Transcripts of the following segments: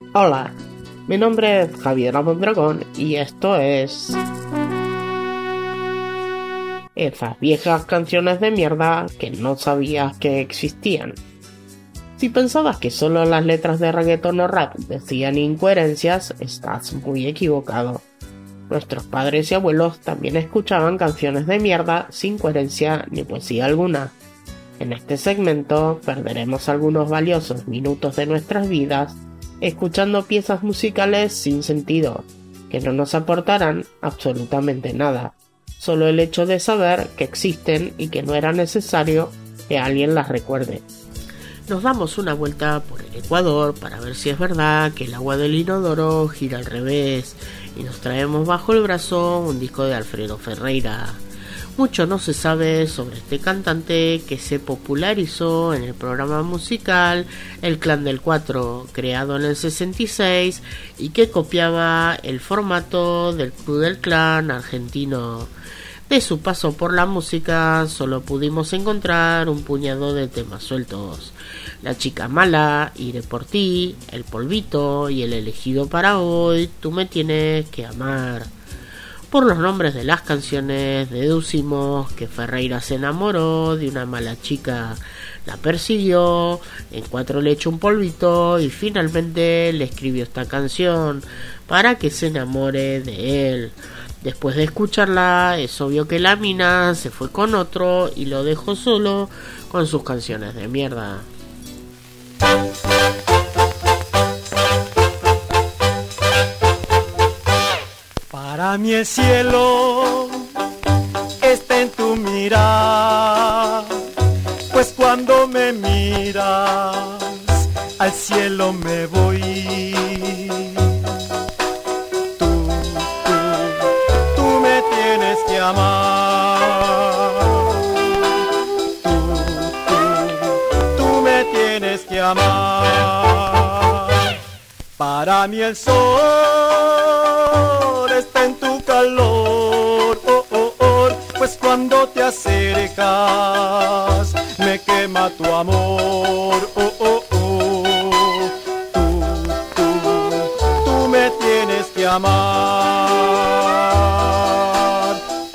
Hola, mi nombre es Javier Mondragón y esto es... Esas viejas canciones de mierda que no sabías que existían. Si pensabas que solo las letras de reggaeton o rap decían incoherencias, estás muy equivocado. Nuestros padres y abuelos también escuchaban canciones de mierda sin coherencia ni poesía alguna. En este segmento perderemos algunos valiosos minutos de nuestras vidas escuchando piezas musicales sin sentido, que no nos aportarán absolutamente nada, solo el hecho de saber que existen y que no era necesario que alguien las recuerde. Nos damos una vuelta por el Ecuador para ver si es verdad que el agua del inodoro gira al revés y nos traemos bajo el brazo un disco de Alfredo Ferreira. Mucho no se sabe sobre este cantante que se popularizó en el programa musical El Clan del Cuatro, creado en el 66 y que copiaba el formato del Club del Clan argentino. De su paso por la música solo pudimos encontrar un puñado de temas sueltos: La chica mala, Iré por ti, El polvito y el elegido para hoy, Tú me tienes que amar. Por los nombres de las canciones deducimos que Ferreira se enamoró de una mala chica, la persiguió, en 4 le echó un polvito y finalmente le escribió esta canción para que se enamore de él. Después de escucharla es obvio que la mina se fue con otro y lo dejó solo con sus canciones de mierda. Para mí el cielo está en tu mirar, pues cuando me miras al cielo me voy. Tú me tienes que amar. Tú me tienes que amar. Para mí el sol está en tu calor, pues cuando te acercas me quema tu amor, Tú me tienes que amar,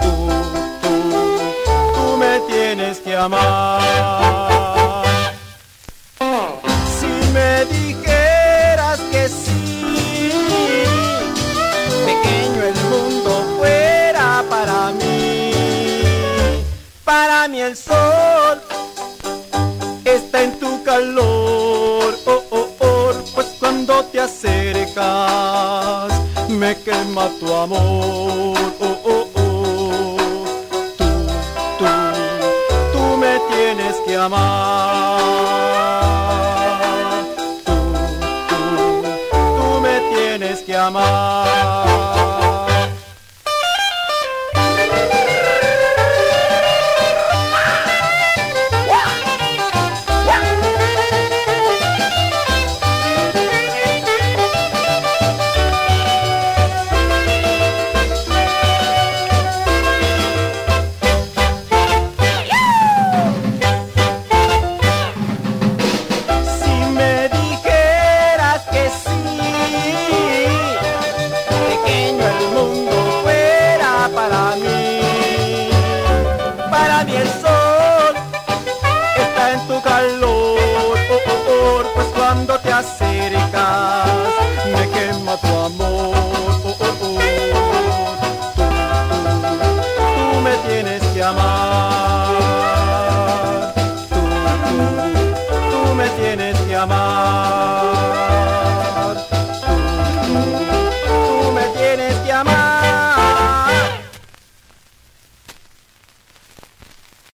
tú me tienes que amar. Si me dijeras que sí, pequeño el mundo fuera para mí. Para mí el sol está en tu calor, pues cuando te acercas me quema tu amor, Tú me tienes que amar, tú me tienes que amar. Me quema tu amor, Tú me tienes que amar, tú me tienes que amar.